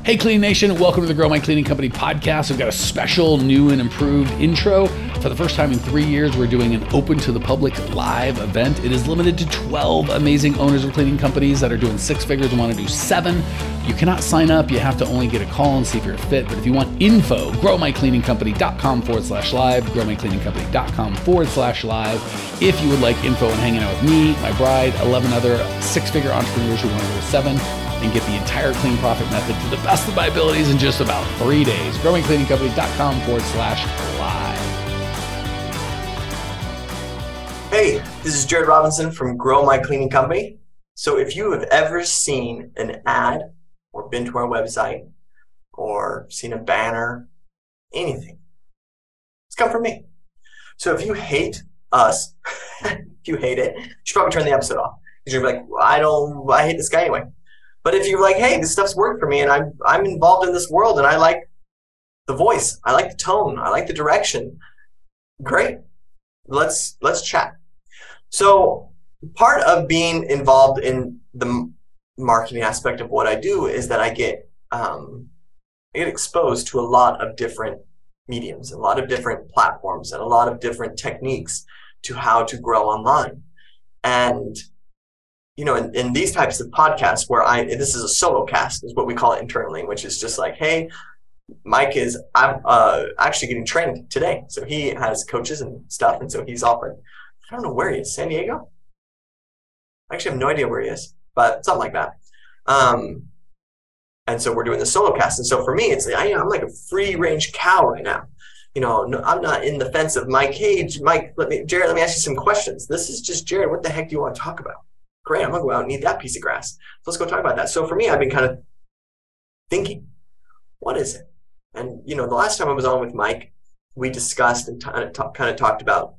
Hey Clean Nation, welcome to the Grow My Cleaning Company podcast. We've got a special new and improved intro. For the first time in 3 years, we're doing an open to the public live event. It is limited to 12 amazing owners of cleaning companies that are doing six figures and want to do 7. You cannot sign up. You have to only get a call and see if you're a fit. But if you want info, growmycleaningcompany.com/live, growmycleaningcompany.com/live. If you would like info and hanging out with me, my bride, 11 other six-figure entrepreneurs who want to go to 7, and get the entire clean profit method to the best of my abilities in just about 3 days. growmycleaningcompany.com/live. Hey, this is Jared Robinson from Grow My Cleaning Company. So if you have ever seen an ad or been to our website or seen a banner, anything, it's come from me. So if you hate us, if you hate it, you should probably turn the episode off. Because you're like, I hate this guy anyway. But if you're like, hey, this stuff's worked for me and I'm involved in this world and I like the voice, I like the tone, I like the direction, great. Let's chat. So part of being involved in the marketing aspect of what I do is that I get exposed to a lot of different mediums, a lot of different platforms, and a lot of different techniques to how to grow online. And you know, in these types of podcasts where this is a solo cast is what we call it internally, which is just like, hey, Mike I'm actually getting trained today. So he has coaches and stuff. And so he's offering, I don't know where he is, San Diego? I actually have no idea where he is, but something like that. And so we're doing the solo cast. And so for me, it's like, I'm like a free range cow right now. You know, no, I'm not in the fence of my cage. Mike, Jared, let me ask you some questions. This is just Jared. What the heck do you want to talk about? Great, I'm going to go out and eat that piece of grass. So let's go talk about that. So for me, I've been kind of thinking, what is it? And, you know, the last time I was on with Mike, we discussed and kind of talked about,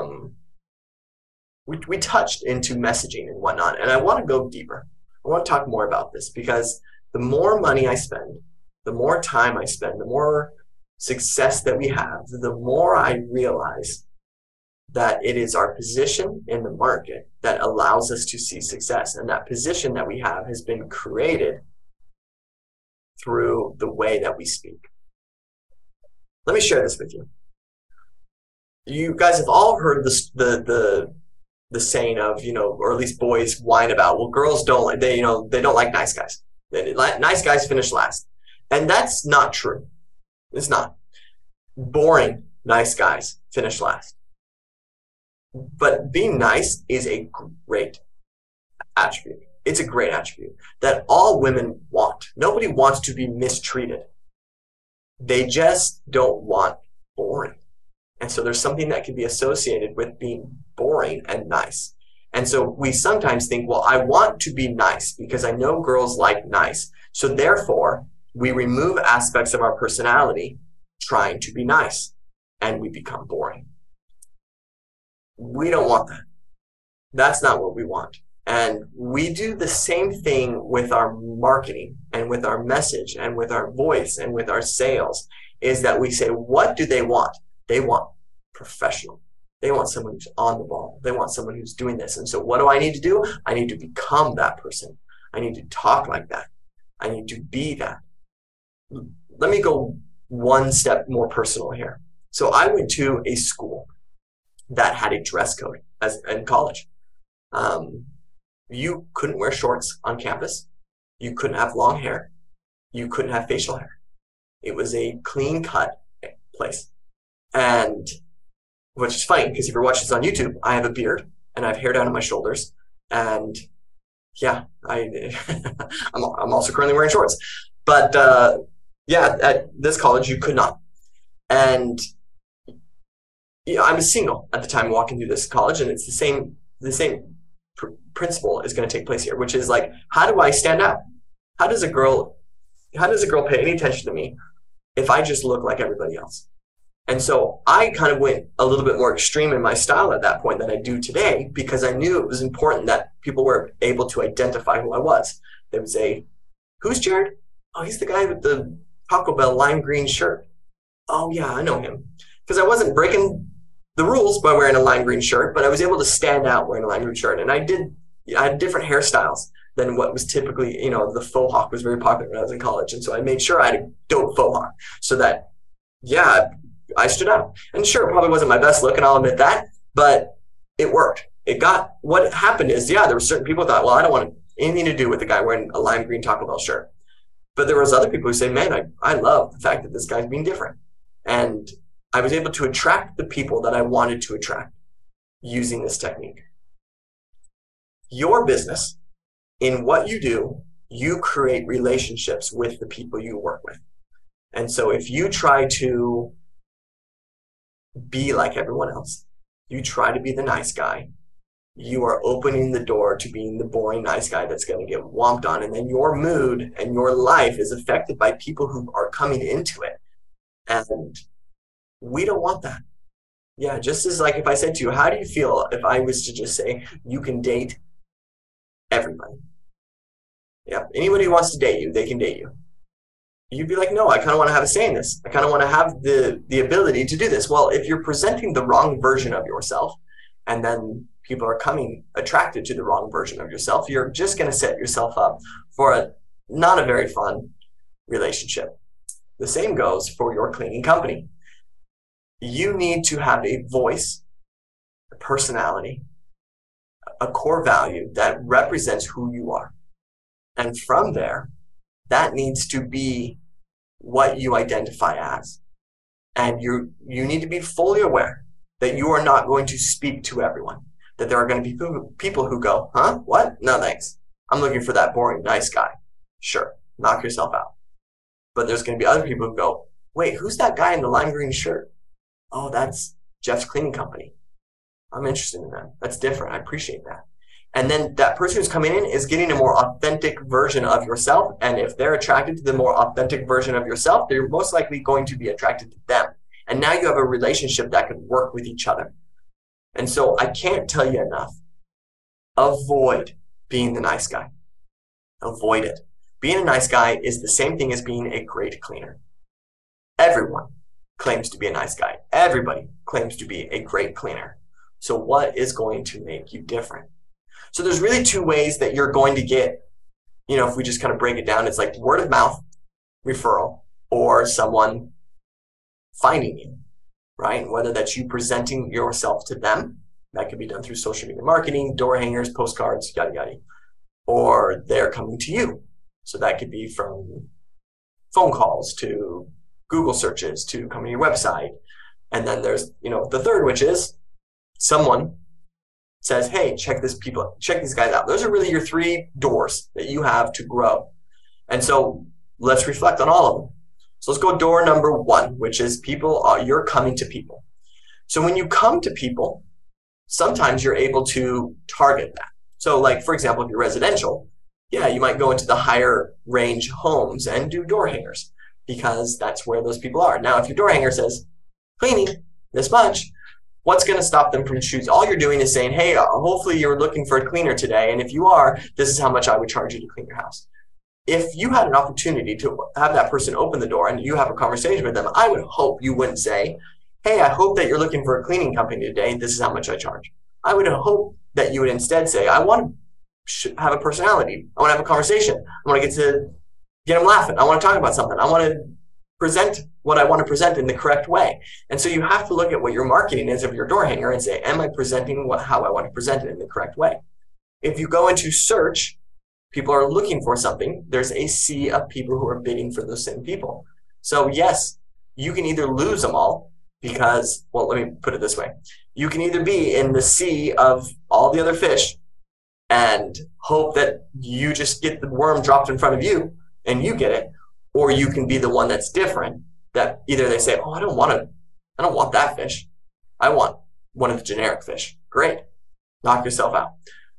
we touched into messaging and whatnot. And I want to go deeper. I want to talk more about this because the more money I spend, the more time I spend, the more success that we have, the more I realize that it is our position in the market that allows us to see success. And that position that we have has been created through the way that we speak. Let me share this with you. You guys have all heard this, the saying of, you know, or at least boys whine about, well, girls don't like, they don't like nice guys. Nice guys finish last. And that's not true. It's not. Boring nice guys finish last. But being nice is a great attribute. It's a great attribute that all women want. Nobody wants to be mistreated. They just don't want boring. And so there's something that can be associated with being boring and nice. And so we sometimes think, well, I want to be nice because I know girls like nice. So therefore, we remove aspects of our personality trying to be nice and we become boring. We don't want that. That's not what we want. And we do the same thing with our marketing and with our message and with our voice and with our sales is that we say, what do they want? They want professional. They want someone who's on the ball. They want someone who's doing this. And so what do I need to do? I need to become that person. I need to talk like that. I need to be that. Let me go one step more personal here. So I went to a school that had a dress code in college. You couldn't wear shorts on campus. You couldn't have long hair. You couldn't have facial hair. It was a clean cut place. And which is funny because if you're watching this on YouTube, I have a beard and I have hair down to my shoulders. And yeah, I'm also currently wearing shorts. But yeah, at this college, you could not. And you know, I was single at the time walking through this college, and it's the same principle is going to take place here, which is like, how do I stand out? How does a girl pay any attention to me if I just look like everybody else? And so I kind of went a little bit more extreme in my style at that point than I do today because I knew it was important that people were able to identify who I was. They would say, who's Jared? Oh, he's the guy with the Taco Bell lime green shirt. Oh yeah, I know him. Because I wasn't breaking the rules by wearing a lime green shirt, but I was able to stand out wearing a lime green shirt. And I had different hairstyles than what was typically, the faux hawk was very popular when I was in college. And so I made sure I had a dope faux hawk so that, yeah, I stood out. And sure, it probably wasn't my best look, and I'll admit that, but it worked. What happened is, there were certain people who thought, well, I don't want anything to do with the guy wearing a lime green Taco Bell shirt. But there was other people who say, man, I love the fact that this guy's being different. And I was able to attract the people that I wanted to attract using this technique. Your business, in what you do, you create relationships with the people you work with. And so if you try to be like everyone else, you try to be the nice guy, you are opening the door to being the boring nice guy that's going to get womped on. And then your mood and your life is affected by people who are coming into it. And we don't want that. Yeah, just as like if I said to you, how do you feel if I was to just say, you can date everybody? Yeah, anybody who wants to date you, they can date you. You'd be like, no, I kind of want to have a say in this. I kind of want to have the ability to do this. Well, if you're presenting the wrong version of yourself, and then people are coming attracted to the wrong version of yourself, you're just going to set yourself up for not a very fun relationship. The same goes for your cleaning company. You need to have a voice, a personality, a core value that represents who you are. And from there, that needs to be what you identify as. And you need to be fully aware that you are not going to speak to everyone, that there are going to be people who go, huh? What? No, thanks. I'm looking for that boring, nice guy. Sure, knock yourself out. But there's going to be other people who go, wait, who's that guy in the lime green shirt? Oh, that's Jeff's cleaning company. I'm interested in that. That's different. I appreciate that. And then that person who's coming in is getting a more authentic version of yourself. And if they're attracted to the more authentic version of yourself, they're most likely going to be attracted to them. And now you have a relationship that could work with each other. And so I can't tell you enough. Avoid being the nice guy. Avoid it. Being a nice guy is the same thing as being a great cleaner. Everyone claims to be a nice guy. Everybody claims to be a great cleaner. So what is going to make you different? So there's really two ways that you're going to get, if we just kind of break it down, it's like word of mouth referral or someone finding you, right? Whether that's you presenting yourself to them, that could be done through social media marketing, door hangers, postcards, yada, yada, or they're coming to you. So that could be from phone calls to Google searches to coming to your website. And then there's, the third, which is someone says, hey, check these guys out. Those are really your three doors that you have to grow. And so let's reflect on all of them. So let's go door number one, which is you're coming to people. So when you come to people, sometimes you're able to target that. So like, for example, if you're residential, you might go into the higher range homes and do door hangers because that's where those people are. Now, if your door hanger says cleaning this much, what's going to stop them from choosing? All you're doing is saying, hey, hopefully you're looking for a cleaner today. And if you are, this is how much I would charge you to clean your house. If you had an opportunity to have that person open the door and you have a conversation with them, I would hope you wouldn't say, hey, I hope that you're looking for a cleaning company today. This is how much I charge. I would hope that you would instead say, I want to have a personality. I want to have a conversation. I want to get them laughing. I want to talk about something. I want to present what I want to present in the correct way. And so you have to look at what your marketing is of your door hanger and say, am I presenting how I want to present it in the correct way? If you go into search, people are looking for something. There's a sea of people who are bidding for those same people. So yes, you can either lose them all because, well, let me put it this way. You can either be in the sea of all the other fish and hope that you just get the worm dropped in front of you and you get it, or you can be the one that's different, that either they say, oh, I don't want that fish. I want one of the generic fish. Great. Knock yourself out.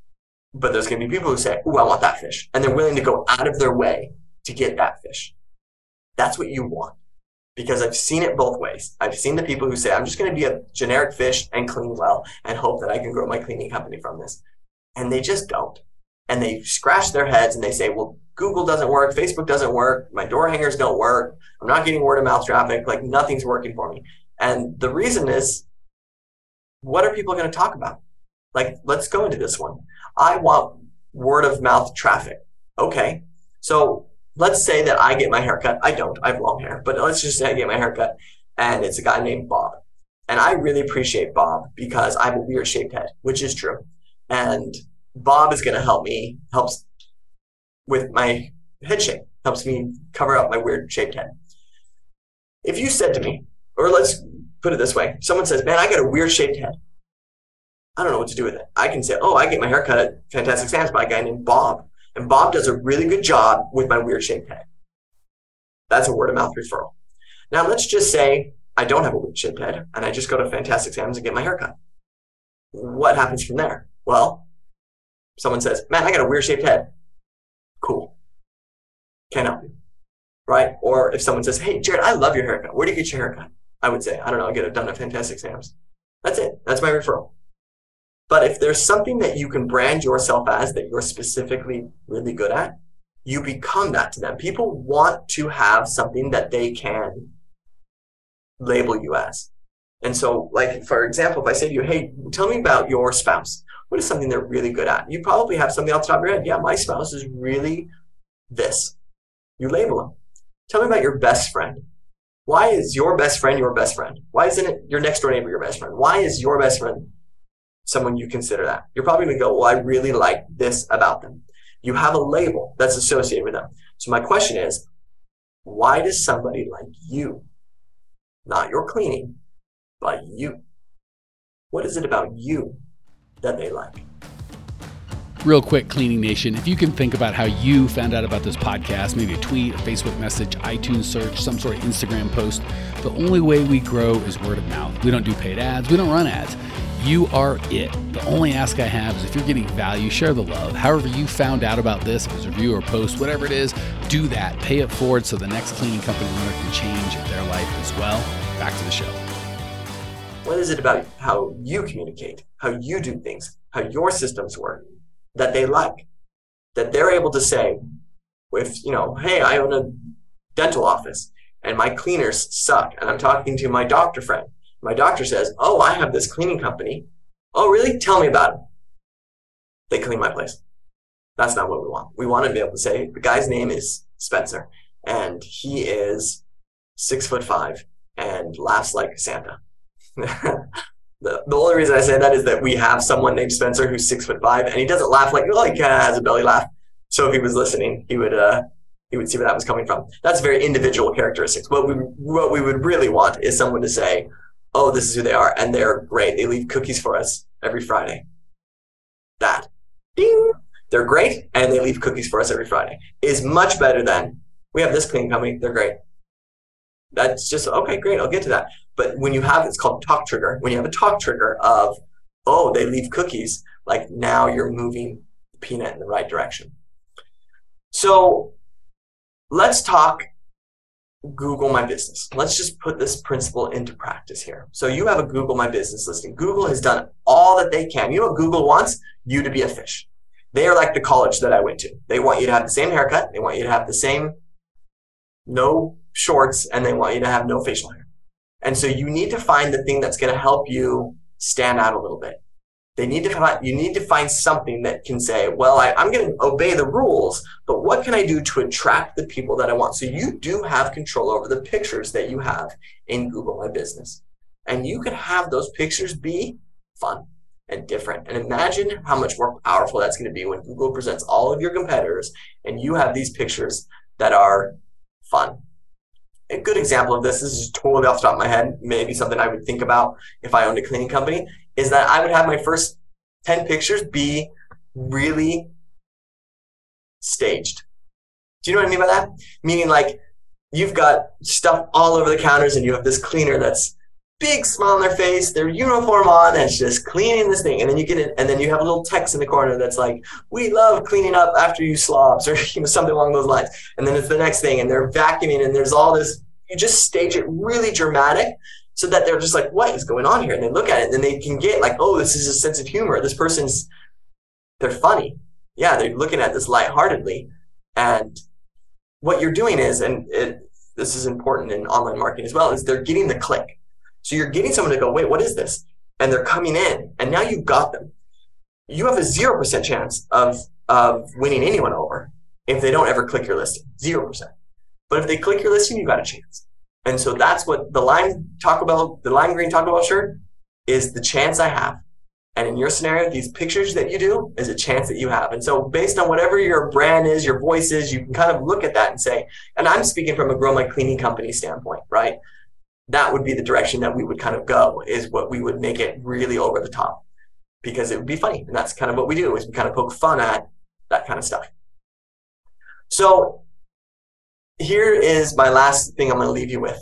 But there's going to be people who say, oh, I want that fish. And they're willing to go out of their way to get that fish. That's what you want. Because I've seen it both ways. I've seen the people who say, I'm just going to be a generic fish and clean well and hope that I can grow my cleaning company from this. And they just don't. And they scratch their heads and they say, well, Google doesn't work. Facebook doesn't work. My door hangers don't work. I'm not getting word of mouth traffic. Like nothing's working for me. And the reason is, what are people going to talk about? Like, let's go into this one. I want word of mouth traffic. Okay. So let's say that I get my haircut. I don't. I have long hair. But let's just say I get my haircut and it's a guy named Bob. And I really appreciate Bob because I have a weird shaped head, which is true. And Bob is going to helps with my head shape, helps me cover up my weird shaped head. If you said to me, or let's put it this way, someone says, man, I got a weird shaped head. I don't know what to do with it. I can say, oh, I get my hair cut at Fantastic Sam's by a guy named Bob. And Bob does a really good job with my weird shaped head. That's a word of mouth referral. Now let's just say I don't have a weird shaped head and I just go to Fantastic Sam's and get my hair cut. What happens from there? Well, someone says, man, I got a weird shaped head. Cool. Can't help you. Right? Or if someone says, hey, Jared, I love your haircut. Where do you get your haircut? I would say, I don't know, I get it done at Fantastic Sam's. That's it. That's my referral. But if there's something that you can brand yourself as that you're specifically really good at, you become that to them. People want to have something that they can label you as. And so, like, for example, if I say to you, hey, tell me about your spouse. What is something they're really good at? You probably have something off the top of your head. Yeah, my spouse is really this. You label them. Tell me about your best friend. Why is your best friend your best friend? Why isn't it your next door neighbor your best friend? Why is your best friend someone you consider that? You're probably going to go, well, I really like this about them. You have a label that's associated with them. So my question is, why does somebody like you, not your cleaning, but you? What is it about you that they like? Real quick, Cleaning Nation, if you can think about how you found out about this podcast, maybe a tweet, a Facebook message, iTunes search, some sort of Instagram post, the only way we grow is word of mouth. We don't do paid ads. We don't run ads. You are it. The only ask I have is if you're getting value, share the love. However you found out about this, if it's a review or post, whatever it is, do that. Pay it forward so the next cleaning company owner can change their life as well. Back to the show. What is it about how you communicate, how you do things, how your systems work that they like, that they're able to say, if, hey, I own a dental office and my cleaners suck and I'm talking to my doctor friend. My doctor says, oh, I have this cleaning company. Oh, really? Tell me about it. They clean my place. That's not what we want. We want to be able to say, the guy's name is Spencer and he is 6'5" and laughs like Santa. The only reason I say that is that we have someone named Spencer who's 6'5" and he doesn't laugh like, oh, he kind of has a belly laugh. So if he was listening, he would see where that was coming from. That's very individual characteristics. What we would really want is someone to say, oh, this is who they are, and they're great. They leave cookies for us every Friday. That, ding, they're great, and they leave cookies for us every Friday is much better than, we have this cleaning company, they're great. That's just, okay, great, I'll get to that. But when you have, it's called talk trigger. When you have a talk trigger of, oh, they leave cookies, like now you're moving the peanut in the right direction. So let's talk Google My Business. Let's just put this principle into practice here. So you have a Google My Business listing. Google has done all that they can. You know what Google wants? You to be a fish. They are like the college that I went to. They want you to have the same haircut. They want you to have the same no shorts, and they want you to have no facial hair. And so you need to find the thing that's going to help you stand out a little bit. You need to find something that can say, well, I'm going to obey the rules, but what can I do to attract the people that I want? So you do have control over the pictures that you have in Google My Business. And you can have those pictures be fun and different. And imagine how much more powerful that's going to be when Google presents all of your competitors and you have these pictures that are fun. A good example of this is totally off the top of my head, maybe something I would think about if I owned a cleaning company, is that I would have my first 10 pictures be really staged. Do you know what I mean by that? Meaning like you've got stuff all over the counters and you have this cleaner that's big smile on their face, their uniform on, and it's just cleaning this thing. And then you get it, and then you have a little text in the corner that's like, we love cleaning up after you slobs, or something along those lines. And then it's the next thing, and they're vacuuming, and there's all this. You just stage it really dramatic so that they're just like, what is going on here? And they look at it, and then they can get like, oh, this is a sense of humor. This person's, they're funny. Yeah, they're looking at this lightheartedly. And what you're doing is, and this is important in online marketing as well, is they're getting the click. So you're getting someone to go, wait, what is this? And they're coming in, and now you've got them. You have a 0% chance of of winning anyone over if they don't ever click your listing. 0%. But if they click your listing, you got a chance. And so that's what the lime green Taco Bell shirt is, the chance I have. And in your scenario, these pictures that you do is a chance that you have. And so based on whatever your brand is, your voice is, you can kind of look at that and say, and I'm speaking from a Grow My Cleaning Company standpoint, right? That would be the direction that we would kind of go, is what we would make it really over the top, because it would be funny. And that's kind of what we do, is we kind of poke fun at that kind of stuff. So here is my last thing I'm going to leave you with.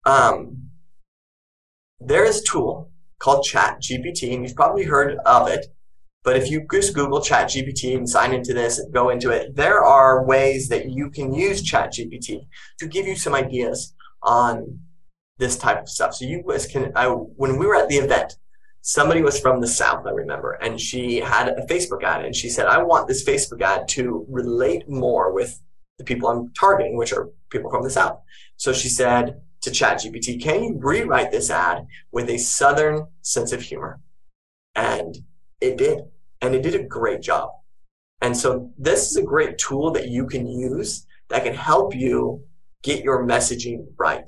There is a tool called ChatGPT, and you've probably heard of it. But if you just Google ChatGPT and sign into this and go into it, there are ways that you can use ChatGPT to give you some ideas on this type of stuff. So when we were at the event, somebody was from the South, I remember, and she had a Facebook ad, and she said, I want this Facebook ad to relate more with the people I'm targeting, which are people from the South. So she said to ChatGPT, can you rewrite this ad with a Southern sense of humor? And it did. And it did a great job. And so this is a great tool that you can use that can help you get your messaging right.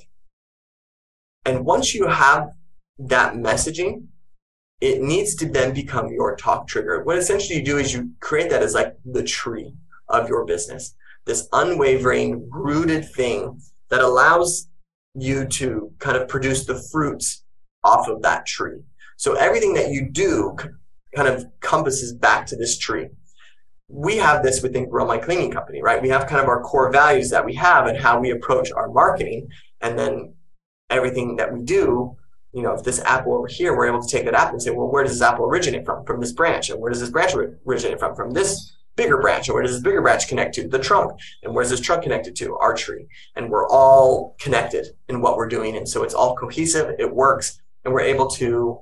And once you have that messaging, it needs to then become your talk trigger. What essentially you do is you create that as like the tree of your business, this unwavering, rooted thing that allows you to kind of produce the fruits off of that tree. So everything that you do kind of compasses back to this tree. We have this within Grow My Cleaning Company, right? We have kind of our core values that we have and how we approach our marketing, and then everything that we do, you know, if this apple over here, we're able to take that apple and say, well, where does this apple originate from? From this branch. And where does this branch originate from? From this bigger branch. And where does this bigger branch connect to? The trunk. And where's this trunk connected to? Our tree. And we're all connected in what we're doing. And so it's all cohesive. It works. And we're able to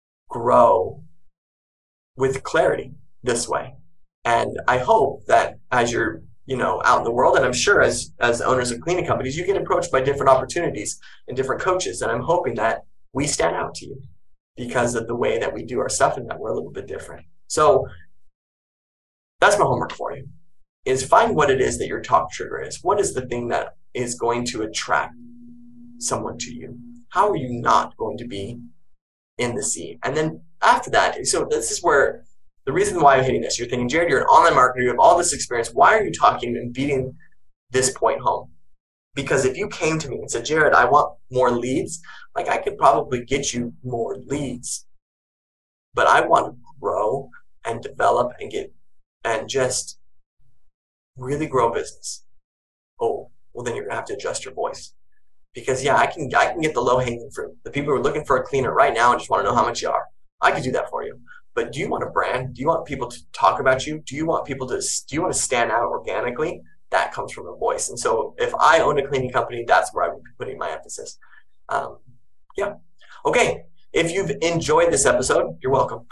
grow with clarity this way. And I hope that as you're, you know, out in the world, and I'm sure as owners of cleaning companies, you get approached by different opportunities and different coaches. And I'm hoping that we stand out to you because of the way that we do our stuff and that we're a little bit different. So that's my homework for you, is find what it is that your talk trigger is. What is the thing that is going to attract someone to you? How are you not going to be in the sea? And then after that, so this is where the reason why I'm hitting this, you're thinking, Jared, you're an online marketer, you have all this experience. Why are you talking and beating this point home? Because if you came to me and said, Jared, I want more leads, like I could probably get you more leads, but I want to grow and develop and just really grow business. Oh, well then you're gonna have to adjust your voice. Because yeah, I can get the low hanging fruit. The people who are looking for a cleaner right now and just want to know how much you are. I could do that for you. But do you want a brand? Do you want people to talk about you? Do you want to stand out organically? That comes from the voice. And so if I owned a cleaning company, that's where I would be putting my emphasis. Yeah. Okay. If you've enjoyed this episode, you're welcome.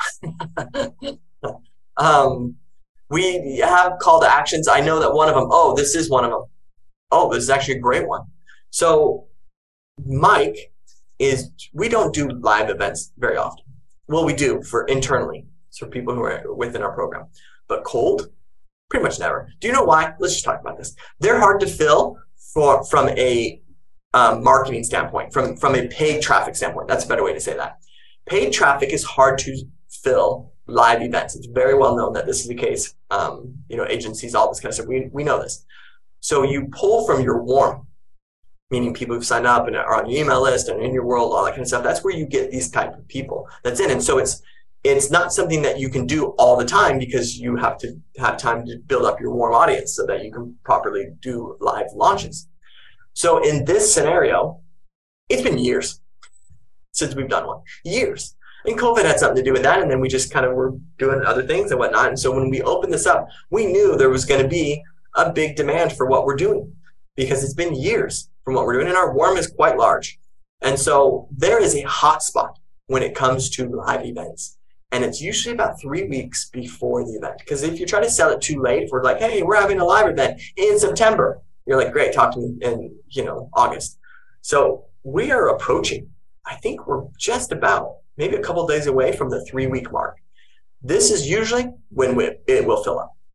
We have call to actions. I know that one of them, this is one of them. Oh, this is actually a great one. So Mike we don't do live events very often. Well, we do for internally, so for people who are within our program. But cold, pretty much never. Do you know why? Let's just talk about this. They're hard to fill from a marketing standpoint, from a paid traffic standpoint. That's a better way to say that. Paid traffic is hard to fill live events. It's very well known that this is the case. Agencies, all this kind of stuff. We know this. So you pull from your warm, meaning people who've signed up and are on your email list and in your world, all that kind of stuff. That's where you get these type of people that's in. And so it's not something that you can do all the time, because you have to have time to build up your warm audience so that you can properly do live launches. So in this scenario, it's been years since we've done one. Years. And COVID had something to do with that. And then we just kind of were doing other things and whatnot. And so when we opened this up, we knew there was going to be a big demand for what we're doing, because it's been years from what we're doing, and our warm is quite large. And so there is a hot spot when it comes to live events. And it's usually about 3 weeks before the event. Because if you try to sell it too late, if we're like, hey, we're having a live event in September, you're like, great, talk to me in August. So we are approaching, I think we're just about maybe a couple of days away from the 3 week mark. This is usually when it will fill up.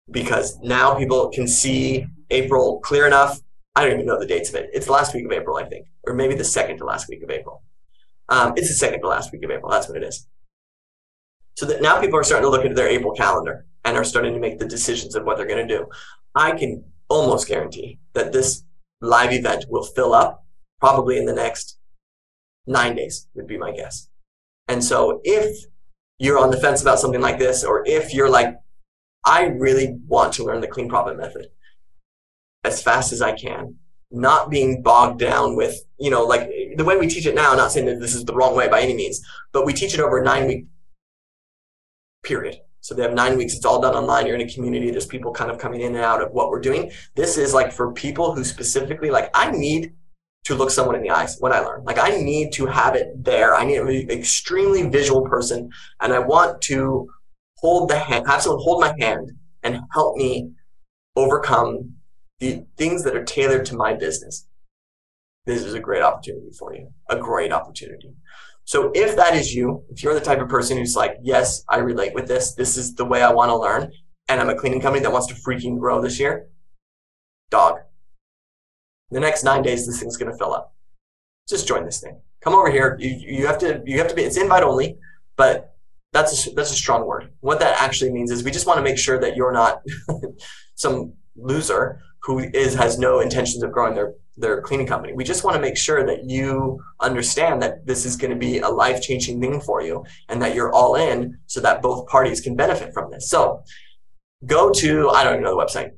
because now people can see April clear enough. I don't even know the dates of it. It's the last week of April, I think, or maybe the second to last week of April. It's the second to last week of April. That's what it is. So that now people are starting to look at their April calendar and are starting to make the decisions of what they're going to do. I can almost guarantee that this live event will fill up probably in the next 9 days, would be my guess. And so if you're on the fence about something like this, or if you're like, I really want to learn the clean profit method as fast as I can, not being bogged down with, like the way we teach it now, not saying that this is the wrong way by any means, but we teach it over a 9-week period. So they have 9 weeks. It's all done online. You're in a community. There's people kind of coming in and out of what we're doing. This is like for people who specifically, like, I need to look someone in the eyes when I learn. Like, I need to have it there. I need an extremely visual person, and I want to have someone hold my hand and help me overcome the things that are tailored to my business. This is a great opportunity for you, a great opportunity. So if that is you, if you're the type of person who's like, yes, I relate with this, this is the way I want to learn, and I'm a cleaning company that wants to freaking grow this year, dog, the next 9 days, this thing's going to fill up. Just join this thing. Come over here. You have to be, it's invite only, but that's a strong word. What that actually means is we just want to make sure that you're not some loser who has no intentions of growing their cleaning company. We just want to make sure that you understand that this is going to be a life-changing thing for you and that you're all in so that both parties can benefit from this. So go to, I don't even know the website,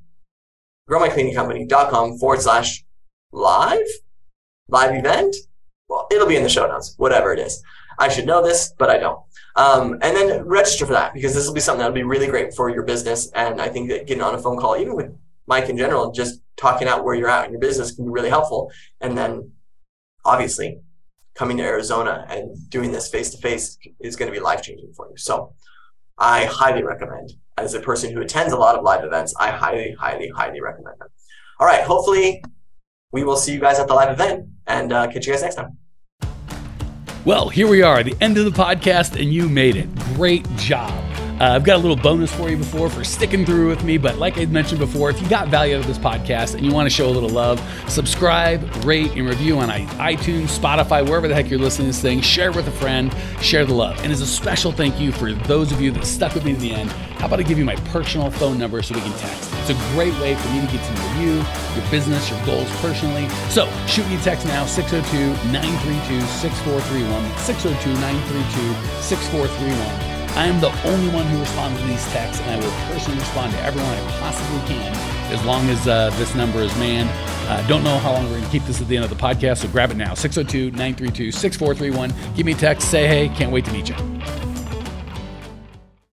growmycleaningcompany.com/live event. Well, it'll be in the show notes, whatever it is. I should know this, but I don't. And then register for that, because this will be something that'll be really great for your business. And I think that getting on a phone call, even with Mike in general, just talking out where you're at in your business can be really helpful. And then obviously coming to Arizona and doing this face-to-face is going to be life-changing for you. So I highly recommend, as a person who attends a lot of live events, I highly, highly, highly recommend them. All right. Hopefully we will see you guys at the live event, and catch you guys next time. Well, here we are, the end of the podcast, and you made it. Great job. I've got a little bonus for you for sticking through with me. But like I mentioned before, if you got value out of this podcast and you want to show a little love, subscribe, rate, and review on iTunes, Spotify, wherever the heck you're listening to this thing. Share it with a friend. Share the love. And as a special thank you for those of you that stuck with me to the end, how about I give you my personal phone number so we can text? It's a great way for me to get to know you, your business, your goals personally. So shoot me a text now, 602-932-6431, 602-932-6431. I am the only one who responds to these texts, and I will personally respond to everyone I possibly can as long as this number is manned. Don't know how long we're going to keep this at the end of the podcast, so grab it now, 602-932-6431. Give me a text, say hey, can't wait to meet you.